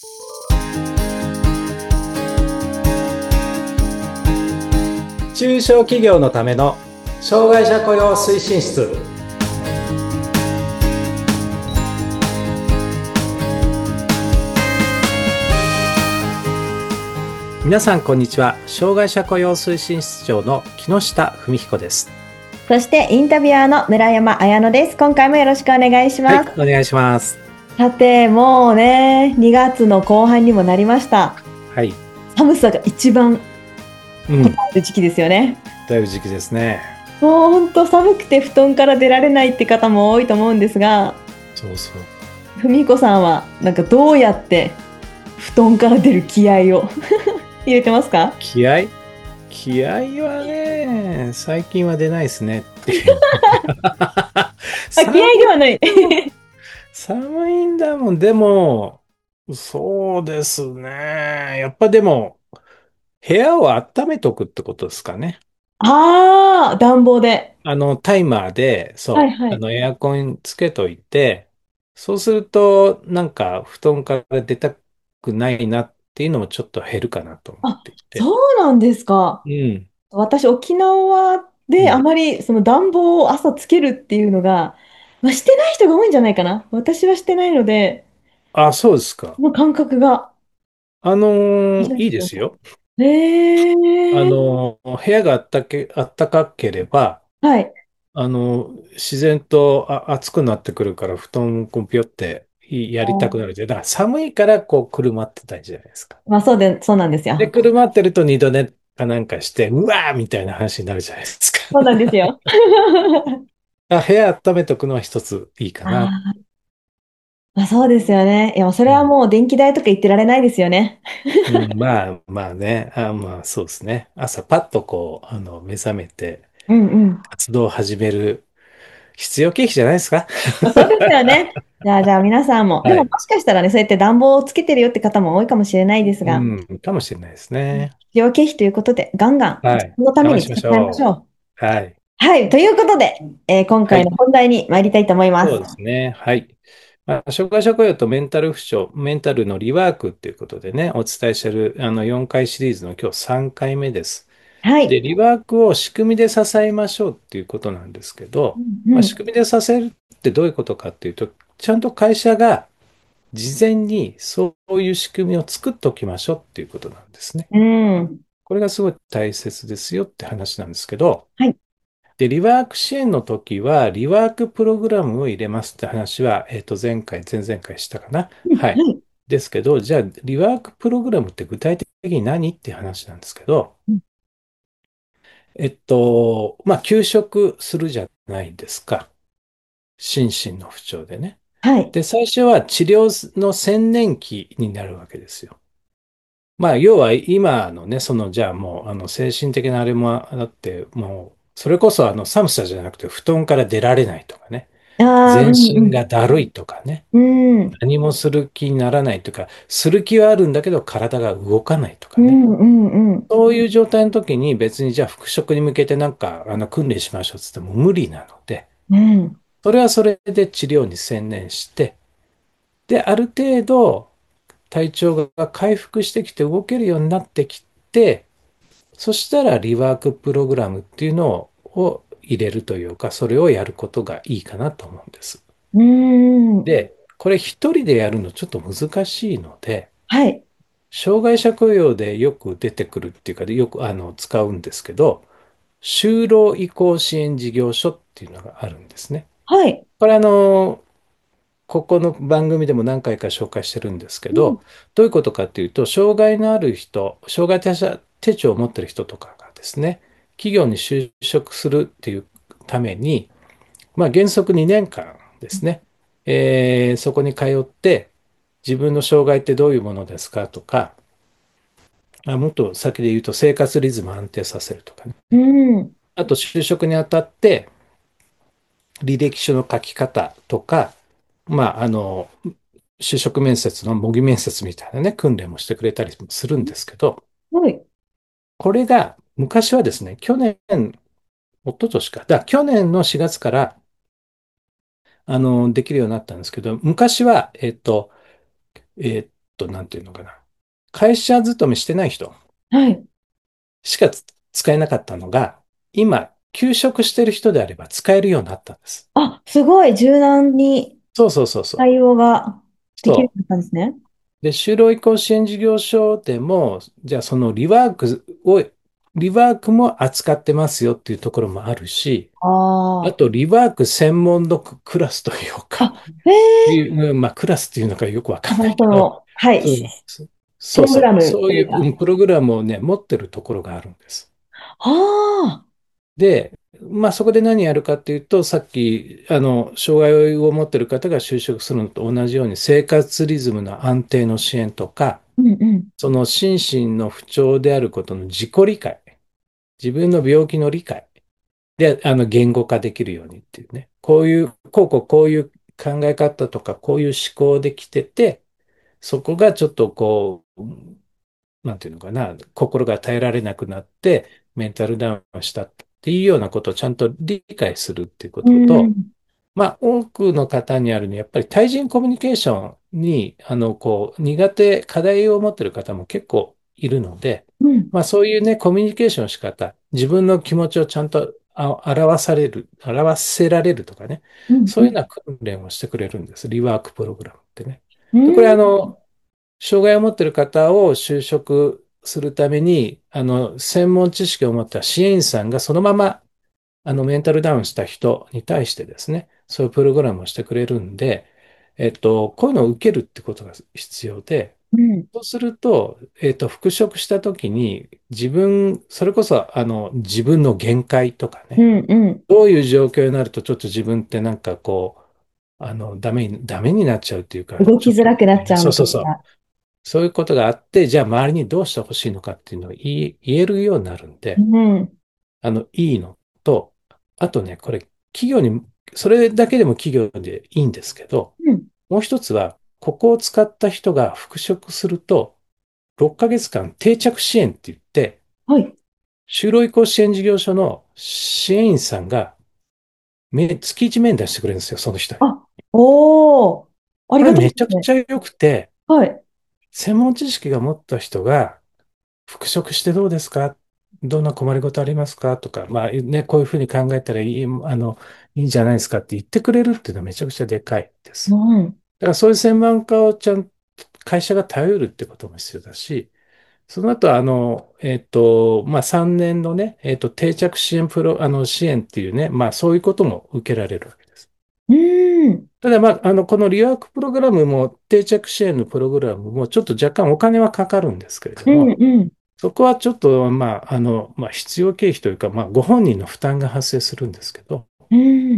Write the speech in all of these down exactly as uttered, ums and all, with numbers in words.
中小企業のための障害者雇用推進室。皆さんこんにちは。障害者雇用推進室長の木下文彦です。 そしてインタビュアーの村山彩乃です。今回もよろしくお願いします。 はい、お願いします。 さて、もうね、にがつの後半にもなりました。 はい。 寒さが一番うん、 こたえる時期ですよね。 だいぶ時期ですね。 もう本当寒くて布団から出られないって方も多いと思うんですが、 そうそう。 文彦さんはなんかどうやって布団から出る気合を入れてますか？ 気合気合はね、最近は出ないですねっていう。 あ、気寒合ではない。 寒いんだもん。でも、そうですね。やっぱでも、部屋を温めとくってことですかね。 ああ、暖房で。 あの、タイマーで、そう、あはいはい。 の、エアコンつけといて、そうすると、なんか、布団から出たくないなっていうのもちょっと減るかなと思っあ、 ていて。 そうなんですか。 うん。 私、沖縄うん。 であまりその暖房を朝つけるっていうのが、まあ、してない人が多いんじゃないかな。私はしてないので、 あ、そうですか。 その感覚があのーいい初めて知りましですよ。 た。へあえ。 のー部屋があったけ、あったかければ、 はい。 あの、自然とあ暑くなってくるから、布団こうぴょってやりたくなるじゃん。だから寒いからこう、くるまってたいじゃないですか。 まあ、そうで、そうなんですで、 よ。 くるまってると二度寝かなんかして、うわーみたいな話になるじゃないですか。 そうなんですよ。 あ、部屋温めとくのは一ついいかあな。 ー、まあ、そうですよね。いや、それはうん。 もう電気代とか言ってられないですよね。 うん、まあまあね。あ、まあそうですね。朝パッとこう、あの、目覚めてうんうん。 活動を始める必要経費じゃないですか。 まあ、そうですよね。じゃあ、じゃあ皆さんも。でもはい。 もしかしたらね、そうやって暖房をつけてるよって方も多いかもしれないですが、 うん、かもしれないですね。 必要経費ということで、ガンガン自はい。 分のため我慢しまに使っちゃいまししょょう。 う。はい。 はい。ということで、えー今はい。 回の本題に参りたいと思いまそうす。 ですね。はい。まあ、障害者雇用とメンタル不調、メンタルのリワークっていうことでね、お伝えしているあのよんかいシリーズの今日さんかいめです。で、 はい。 リワークを仕組みで支えましょうっていうことなんですけど、まあ、仕うん。 組みで支えるってどういうことかっていうと、ちゃんと会社が事前にそういう仕組みを作っておきましょうっていうことなんですね。 うん。うん。 これがすごい大切ですよって話なんですけど、 はい。 で、リワーク支援の時は、リワークプログラムを入れますって話は、えっと、前回、前々回したかな。 うん。 はい。 はい。 ですけど、じゃあ、リワークプログラムって具体的に何っていう話なんですけど、 うん。 えっと、まあ、休職するじゃないですか。心身の不調でね。 はい。 で、最初は治療の専念期になるわけですよ。まあ、要は今のね、その、じゃあもう、あの、精神的なあれもあって、もう、それこそあの、寒さじゃなくて、布団から出られないとかね。 ああ、う全んうん。 身がだるいとかね。 うん。 何もする気にならないとか、する気はあるんだけど体が動かないとかね。 うんうんうん。 そういう状態の時に別にじゃあ復職に向けてなんかあの訓練しましょうっつっても無理なので、 うん。 それはそれで治療に専念して、で、ある程度体調が回復してきて動けるようになってきて、そしたらリワークプログラムっていうのを入れるというか、それをやることがいいかなと思うんです。 うん。 で、これ一人でやるのちょっと難しいので、 はい。 障害者雇用でよく出てくるっていうか、よくあの使うんですけど、就労移行支援事業所っていうのがあるんですね。 はい。 これあの、ここの番組でも何回か紹介してるんですけうん。 ど、どういうことかっていうと、障害のある人、障害者手帳を持ってる人とかがですね、企業に就職するっていうために、まあ原則にねんかんですね、えーそこに通って、自分の障害ってどういうものですかとか、あ、もっと先で言うと生活リズムを安定させるとかね。 うん。 あと就職にあたって履歴書の書き方とか、まあ、あの、就職面接の模擬面接みたいなね、訓練もしてくれたりするんですけど、 はい。 これが昔はですね、去年、一昨年か、だ、去年のしがつからあのできるようになったんですけど、昔は、えっと、えっと、なんていうのかな。会社勤めしてない人はい。 しかつ使えなかったのが、今、休職してる人であれば使えるようになったんです。 あ、すごい柔軟にそうそうそうそう。 対応ができるよそうになったんですね。 う。で、就労移行支援事業所でも、じゃあそのリワークを、リワークも扱ってますよっていうところもあるし、ああと、リワーク専門のククラスというあ。 か、 あ、ええ、 いう、まあ、クラスっていうのかよくわかんなあの、 いけど、 その、はい。 そう、そそうそう、 プログラムそういう、うというか。 んプログラムをね、持ってるところがあるんです。 ああ。 で、まあ、そこで何やるかっていうと、さっき、あの、障害を持ってる方が就職するのと同じように、生活リズムの安定の支援とか、 うんうん。 その心身の不調であることの自己理解、自分の病気の理解で、あの、言語化できるようにっていうね、こういう、こうこうこういう考え方とか、こういう思考できてて、そこがちょっとこう、なんていうのかな、心が耐えられなくなって、メンタルダウンしたっていうようなことをちゃんと理解するっていうこうとと、 ん。 まあ、多くの方にあるのは、やっぱり対人コミュニケーションに、あの、こう、苦手、課題を持っている方も結構いるので、 うん。 まあ、そういうね、コミュニケーションの仕方、自分の気持ちをちゃんとあ表される、表せられるとかね、 うん。うん。 そういうような訓練をしてくれるんです。リワークプログラムってね。で、これ、 うん。 あの、障害を持っている方を就職するために、あの、専門知識を持った支援員さんがそのまま、あの、メンタルダウンした人に対してですね、そういうプログラムをしてくれるんで、えっと、こういうのを受けるってことが必要で、 うん。 そうすると、えっと、復職したときに、自分、それこそ、あの、自分の限界とかね、 うん。うん。 どういう状況になると、ちょっと自分ってなんかこう、あの、ダメに、ダメになっちゃうっていうか、 動きづちょっと、 らくなっちゃうそうそうそう。 のとか。 そういうことがあって、じゃあ周りにどうしてほしいのかっていうのを言い言えるようになるんうで、 ん。 あの、いいのと、あとね、これ、企業に、それだけでも企業でいいんですけど、 うん。 もう一つは、ここを使った人が復職すると、ろっかげつかん定着支援って言って、 はい。 就労移行支援事業所の支援員さんが、め月一面談してくれるんですよ、その人に。 あ、おー。ありがたいこれめちゃですね。 くちゃ良くて、 はい。 専門知識が持った人が、復職してどうですか、どんな困りごとありますかとか、まあね、こういうふうに考えたらいい、あの、いいんじゃないですかって言ってくれるっていうのはめちゃくちゃでかいでうす。 ん。 だからそういう専門家をちゃんと会社が頼るってことも必要だし、その後、あの、えっと、まあ、さんねんのね、えっと、定着支援プロ、あの、支援っていうね、まあ、そういうことも受けられるわけです。 うん。 ただ、まあ、あの、このリワークプログラムも、定着支援のプログラムも、ちょっと若干お金はかかるんですけれどうん。 も、 うん。 そこはちょっと、まあ、あの、まあ、必要経費というか、まあ、ご本人の負担が発生するんですけど、 うん。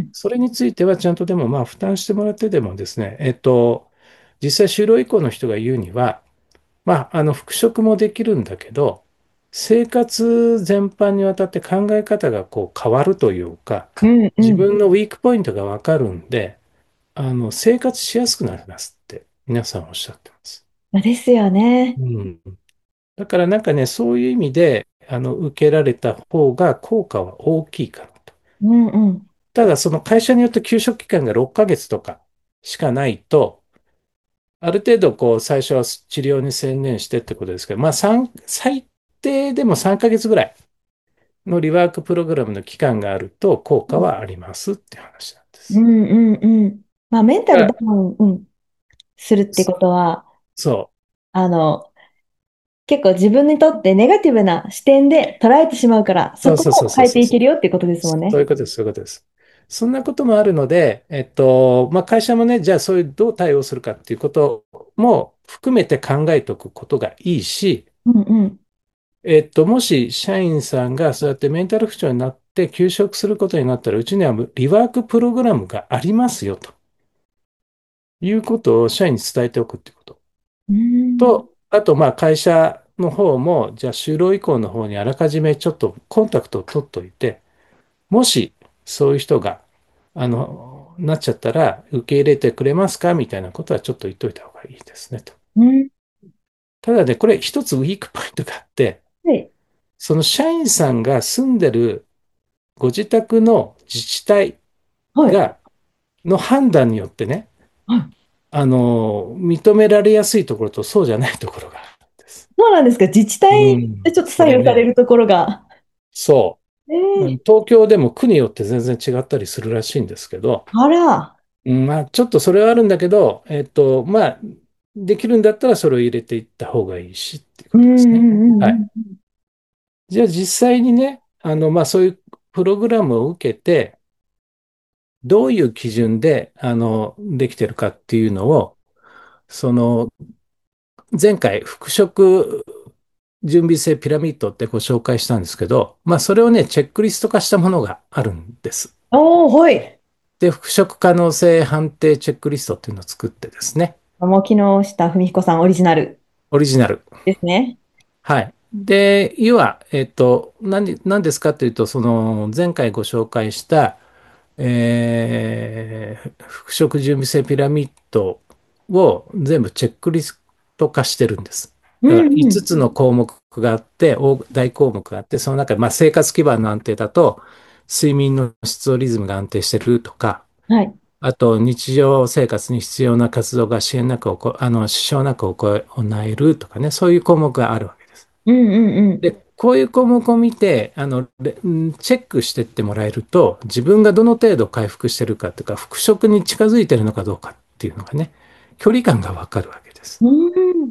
それについてはちゃんとでも、まあ、負担してもらってでもですね、えっと、実際就労以降の人が言うには、まあ、あの、復職もできるんだけど、生活全般にわたって考え方がこう変わるというか、 うん。うん。 自分のウィークポイントがわかるんで、あの、生活しやすくなりますって皆さんおっしゃってます。 ですよね。 うん。だからなんかね、そういう意味で、あの、受けられた方が効果は大きいかなと。 うんうん。 ただ、その会社によって休職期間がろっかげつとかしかないと、ある程度、こう、最初は治療に専念してってことですけど、まあ、三最低でもさんかげつぐらいのリワークプログラムの期間があると効果はありますっていう話なんです。 うんうんうん。まあ、メンタルダだからウン、うん、するってことは、 そあの、結構自分にとってネガティブな視点で捉えてしまうから、 う、そうそうそうそこを変えていそうそう。 けるよっていうことですもんね。 そういうことです、そういうことです。そんなこともあるので、えっと、まあ、会社もね、じゃあそういうどう対応するかっていうことも含めて考えておくことがいいし、 うんうん。 えっと、もし社員さんがそうやってメンタル不調になって休職することになったら、うちにはリワークプログラムがありますよということを社員に伝えておくっていうこと。 うん。 と、あと、まあ、会社の方も、じゃあ、就労以降の方にあらかじめちょっとコンタクトを取っておいて、もし、そういう人が、あの、なっちゃったら、受け入れてくれますかみたいなことはちょっと言っといた方がいいですね、と。 うん。 ただね、これ一つウィークポイントがあって、 はい。 その社員さんが住んでるご自宅の自治体はい。 が、の判断によってね、 はい。 あの、認められやすいところとそうじゃないところがあるんです。 そうなんですか。自治う体でん。 ちょっと左これね、 右されるところが。 そえう。 え、 東京でも区によって全然違ったりするらしいんですけど、 あら。 うん、まあ、ちょっとそれはあるんだけど、えっと、まあ、できるんだったらそれを入れていった方がいいしっていううんことですね。 うんうんうはい。 ん。 じゃあ実際にね、あの、まあ、そういうプログラムを受けて、どういう基準で、あの、できてるかっていうのを、その、前回、復職準備性ピラミッドってご紹介したんですけど、まあ、それをね、チェックリスト化したものがあるんです。 おー、はい。 で、復職可能性判定チェックリストっていうのを作ってですね、 もう木下富美彦さんオリジナルオリジナル。 ですね。 はい。で、要は、えっと、何、何ですかというと、その、前回ご紹介した、えー復職準備性ピラミッドを全部チェックリスト化してるんです。 うだから5 んうん。 つの項目があって、大大項目があって、その中で、まあ、生活基盤の安定だと、睡眠の質とリズムが安定してるとか、 はい。 あと日常生活に必要な活動が支援なく行あの支障なく行えるとかね、そういう項目があるわけです。 うんうんうん。 で、こういう項目を見て、あの、レんチェックしてってもらえると、自分がどの程度回復してるかというか、復職に近づいてるのかどうかっていうのがね、距離感がわかるわけです。 うん。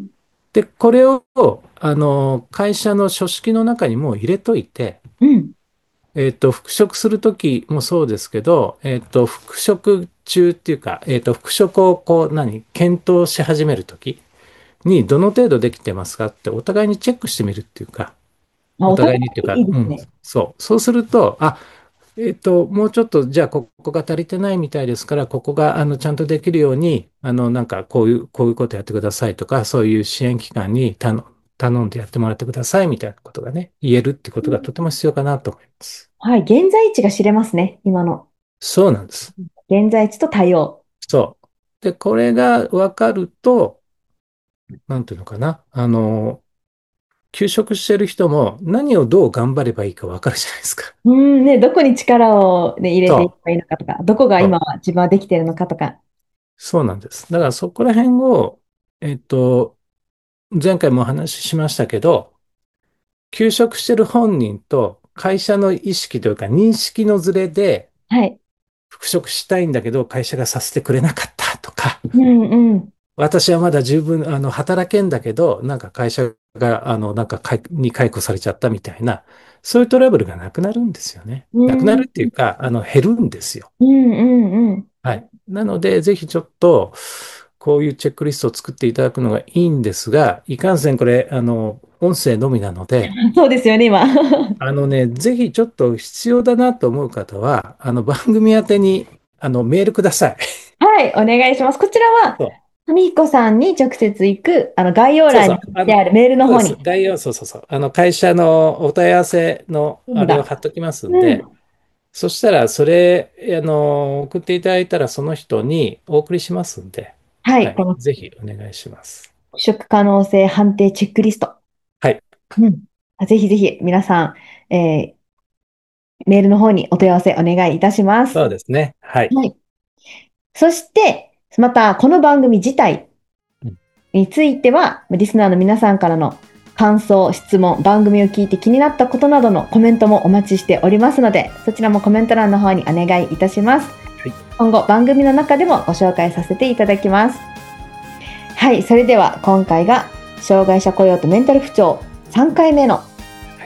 で、これを、あの、会社の書式の中にも入れといて、 うん。 えっと、復職するときもそうですけど、えっと、復職中っていうか、えっと、復職をこう、何、検討し始めるときに、どの程度できてますかってお互いにチェックしてみるっていうか、 あ、 おお互互いにっていうか、うん、 いいいですね。 そう。そうすると、あ、えっと、もうちょっと、じゃあ、ここが足りてないみたいですから、ここが、あの、ちゃんとできるように、あの、なんか、こういう、こういうことやってくださいとか、そういう支援機関に頼頼んでやってもらってくださいみたいなことがね、言えるってことがとても必要かなと思います。 はい。現在地が知れますね。今の。 そうなんです。 現在地と対応。 そう。で、これが分かると、なんていうのかな。あの、休職してる人も何をどう頑張ればいいか分かるじゃないですか。 うんね、どこに力を、ね、入れていけそう。 ばいいのかとか、どこがそう。 今は自分はできているのかとか。 そうなんです。だからそこら辺を、えっと、前回もお話ししましたけど、休職してる本人と会社の意識というか認識のズレではい。 復職したいんだけど会社がさせてくれなかったとか、 うんうん。 私はまだ十分、あの、働けんだけど、なんか会社が、あの、なんかかいに解雇されちゃったみたいな、そういうトラブルがなくなるんですよね。 うなくなるんっていうか、あの、減るんですよ。 うんうんうん。 はい。なので、ぜひちょっと、こういうチェックリストを作っていただくのがいいんですが、いかんせんこれ、あの、音声のみなので、 そうですよね、今。はあのね、ぜひちょっと必要だなと思う方は、あの、番組宛てに、あの、メールください。 い、お願いします。こちらは、 そうふみひこさんに直接行く、あの、概要欄にそうそう。あの、 貼ってあるメールのそうです。 方に。 概要、そうそうそう。あの、会社のお問い合わせのあれをそうだ。 貼っときますんで、 うん。 そしたら、それ、あの、送っていただいたら、その人にお送りしますんで、 はい、こはい。 のぜひお願いします。 復職可能性判定チェックリスト。 はい。 うん。ぜひぜひ皆さん、えーメールの方にお問い合わせお願いいたします。 そうですね。はい。 はい。そして、また、この番組自体うん、 については、リスナーの皆さんからの感想、質問、番組を聞いて気になったことなどのコメントもお待ちしておりますので、そちらもコメント欄の方にお願いいたします。 はい。 今後、番組の中でもご紹介させていただきます。はい、それでは今回が、障害者雇用とメンタル不調さんかいめのはい。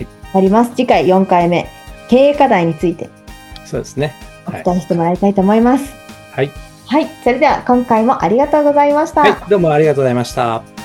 なります。次回よんかいめ、経営課題についてそうですね。 おはい。 伝えしてもらいたいと思います。 はい。 はい、それでは今回もありがとうございました。 はい。どうもありがとうございました。